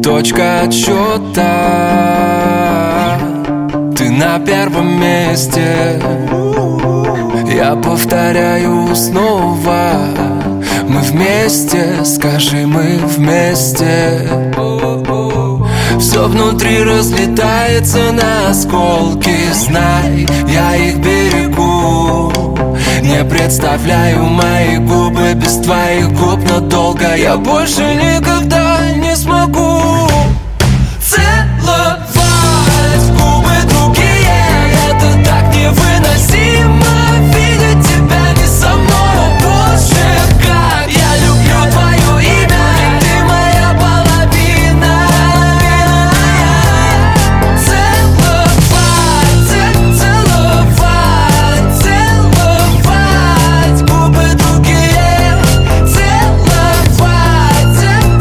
точка отсчета. Ты на первом месте, я повторяю снова. Мы вместе, скажи, мы вместе. Все внутри разлетается на осколки. Знай, я их берегу. Не представляю мои губы без твоих губ надолго. Я больше никогда не смогу целовать губы другие. Это так невыносимо, видеть тебя не со мной. Боже, как я люблю твое имя. Ты моя половина. Целовать губы другие. Целовать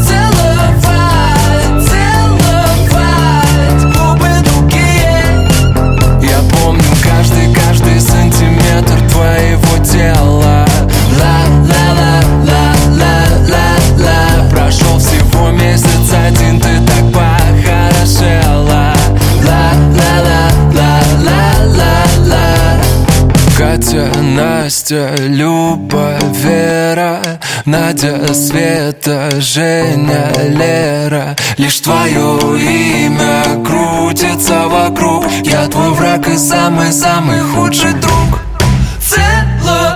губы другие. Я помню каждый сантиметр твоего тела. Ла-ла-ла-ла-ла-ла-ла. Прошел всего месяц один, ты так похорошела. Ла-ла-ла-ла-ла-ла-ла. Катя, Настя, Люба, Вера, Надя, Света, Женя, Лера. Лишь твое имя крутится вокруг. Я твой враг и самый-самый худший друг. Целовать